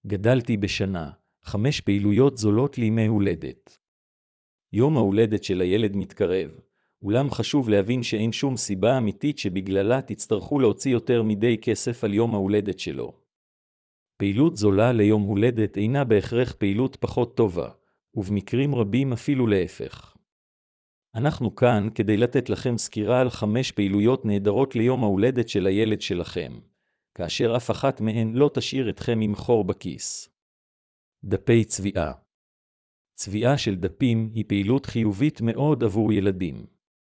גדלתי בשנה, 5 פעילויות זולות לימי הולדת. יום ההולדת של הילד מתקרב, אולם חשוב להבין שאין שום סיבה אמיתית שבגללה תצטרכו להוציא יותר מדי כסף על יום ההולדת שלו. פעילות זולה ליום הולדת אינה בהכרח פעילות פחות טובה, ובמקרים רבים אפילו להפך. אנחנו כאן כדי לתת לכם סקירה על 5 פעילויות נהדרות ליום ההולדת של הילד שלכם, כאשר אף אחת מהן לא תשאיר אתכם עם חור בכיס. דפי צביעה. צביעה של דפים היא פעילות חיובית מאוד עבור ילדים.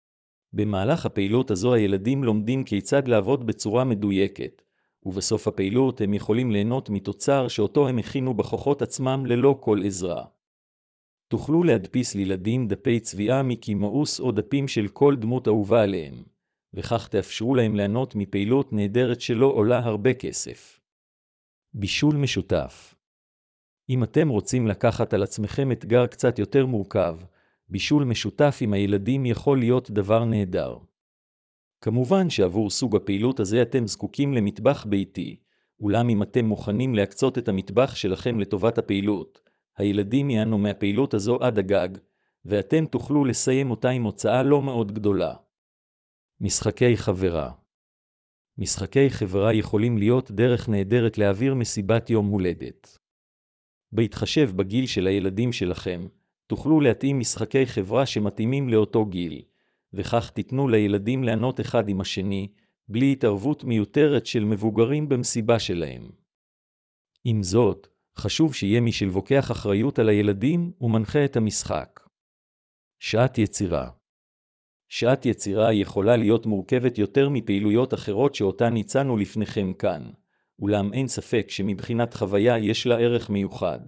במהלך הפעילות הזו הילדים לומדים כיצד לעבוד בצורה מדויקת, ובסוף הפעילות הם יכולים ליהנות מתוצר שאותו הם הכינו בכוחות עצמם ללא כל עזרה. תוכלו להדפיס לילדים דפי צביעה מיקי מאוס או דפים של כל דמות אהובה עליהם, וכך תאפשרו להם ליהנות מפעילות נהדרת שלא עולה הרבה כסף. בישול משותף. אם אתם רוצים לקחת על עצמכם אתגר קצת יותר מורכב, בישול משותף עם הילדים יכול להיות דבר נהדר. כמובן שעבור סוג הפעילות הזה אתם זקוקים למטבח ביתי, אולם אם אתם מוכנים להקצות את המטבח שלכם לטובת הפעילות, הילדים ייהנו מהפעילות הזו עד הגג, ואתם תוכלו לסיים אותה עם הוצאה לא מאוד גדולה. משחקי חברה. משחקי חברה יכולים להיות דרך נהדרת להעביר מסיבת יום הולדת. בהתחשב בגיל של הילדים שלכם, תוכלו להתאים משחקי חברה שמתאימים לאותו גיל, וכך תיתנו לילדים ליהנות אחד עם השני, בלי התערבות מיותרת של מבוגרים במסיבה שלהם. עם זאת, חשוב שיהיה מי שלוקח אחריות על הילדים ומנחה את המשחק. שעת יצירה. שעת יצירה יכולה להיות מורכבת יותר מפעילויות אחרות שאותן הצענו לפניכם כאן, אולם אין ספק שמבחינת חוויה יש לה ערך מיוחד.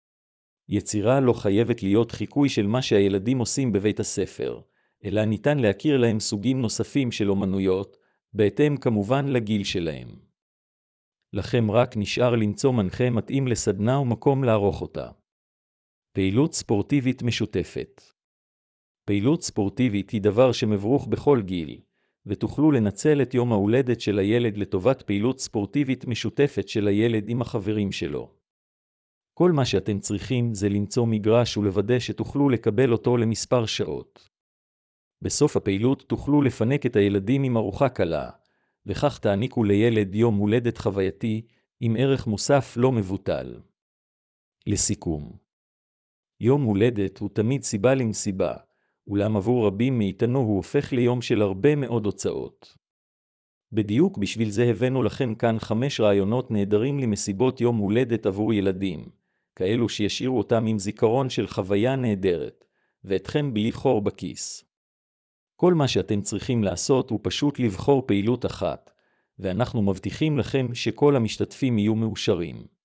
יצירה לא חייבת להיות חיקוי של מה שהילדים עושים בבית הספר, אלא ניתן להכיר להם סוגים נוספים של אומנויות, בהתאם כמובן לגיל שלהם. לכם רק נשאר למצוא מנחה מתאים לסדנה ומקום לערוך אותה. פעילות ספורטיבית משותפת. פעילות ספורטיבית היא דבר שמברוך בכל גיל, ותוכלו לנצל את יום ההולדת של הילד לטובת פעילות ספורטיבית משותפת של הילד עם החברים שלו. כל מה שאתם צריכים זה למצוא מגרש ולוודא שתוכלו לקבל אותו למספר שעות. בסוף הפעילות תוכלו לפנק את הילדים עם ארוחה קלה, וכך תעניקו לילד יום הולדת חווייתי עם ערך מוסף לא מבוטל. לסיכום, יום הולדת הוא תמיד סיבה למסיבה, אולם עבור רבים מאיתנו הוא הופך ליום של הרבה מאוד הוצאות. בדיוק בשביל זה הבאנו לכם כאן 5 רעיונות נהדרים למסיבות יום הולדת עבור ילדים, כאלו שישאירו אותם עם זיכרון של חוויה נהדרת, ואתכם בלי חור בכיס. כל מה שאתם צריכים לעשות הוא פשוט לבחור פעילות אחת, ואנחנו מבטיחים לכם שכל המשתתפים יהיו מאושרים.